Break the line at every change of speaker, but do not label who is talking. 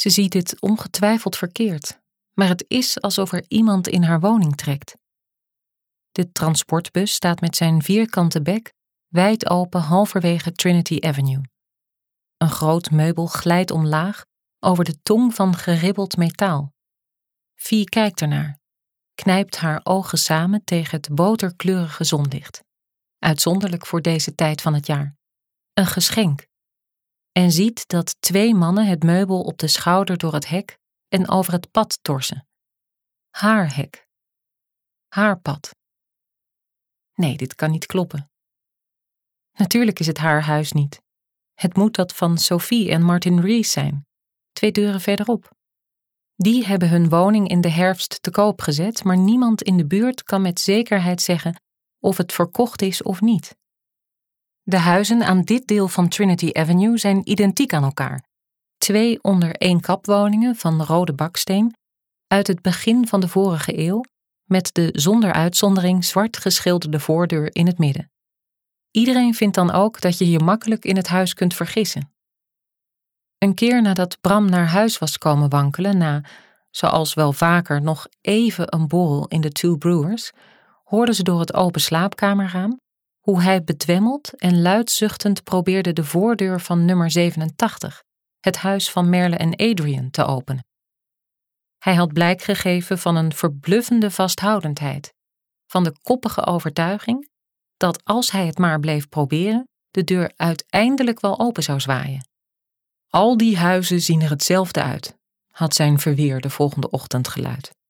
Ze ziet dit ongetwijfeld verkeerd, maar het is alsof er iemand in haar woning trekt. De transportbus staat met zijn vierkante bek wijd open halverwege Trinity Avenue. Een groot meubel glijdt omlaag over de tong van geribbeld metaal. Fee kijkt ernaar, knijpt haar ogen samen tegen het boterkleurige zonlicht. Uitzonderlijk voor deze tijd van het jaar. Een geschenk. En ziet dat 2 mannen het meubel op de schouder door het hek en over het pad torsen. Haar hek. Haar pad. Nee, dit kan niet kloppen. Natuurlijk is het haar huis niet. Het moet dat van Sophie en Martin Rees zijn, 2 deuren verderop. Die hebben hun woning in de herfst te koop gezet, maar niemand in de buurt kan met zekerheid zeggen of het verkocht is of niet. De huizen aan dit deel van Trinity Avenue zijn identiek aan elkaar. 2 onder-één-kap-woningen van rode baksteen uit het begin van de vorige eeuw, met de zonder uitzondering zwart geschilderde voordeur in het midden. Iedereen vindt dan ook dat je je makkelijk in het huis kunt vergissen. Een keer nadat Bram naar huis was komen wankelen na, zoals wel vaker, nog even een borrel in de Two Brewers, hoorde ze door het open slaapkamerraam hoe hij bedwemmeld en luid zuchtend probeerde de voordeur van nummer 87, het huis van Merle en Adrian, te openen. Hij had blijk gegeven van een verbluffende vasthoudendheid, van de koppige overtuiging dat als hij het maar bleef proberen, de deur uiteindelijk wel open zou zwaaien. Al die huizen zien er hetzelfde uit, had zijn verweer de volgende ochtend geluid.